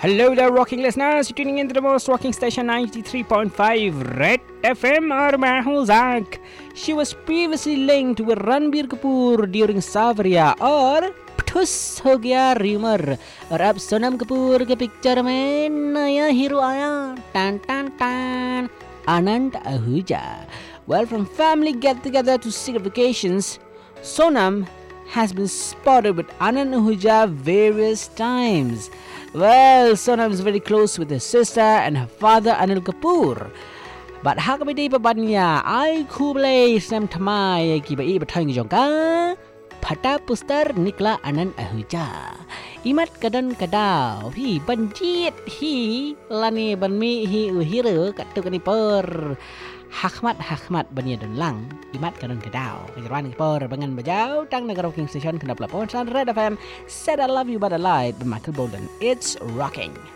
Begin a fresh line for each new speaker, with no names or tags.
Hello there, rocking listeners. You're tuning into the most rocking station 93.5 Red FM और मैं हूँ Zach. She was previously linked with Ranbir Kapoor during Savariya और ठुस हो गया rumour और अब सोनम कपूर के पिक्चर में नया हीरो आया टन टन टन Anand Ahuja. Well, from family get together to secret vacations, Sonam has been spotted with Anand Ahuja various times. Well, Sonam is very close with her sister and her father Anil Kapoor. But hakabidi babanya ai kublai sam thamai ki bai bathang jongka phata poster nikla Anand Ahuja. Imat kadan kadau hi banjit hi lani banmi hi uhira katukani per Hakmat bania dan lang Imat kanan kedau Kejeruan kepor Bangan bajau Tang negara rocking station Kena pelapon San Red FM Said I love you but I lied By Michael Bolden. It's rocking.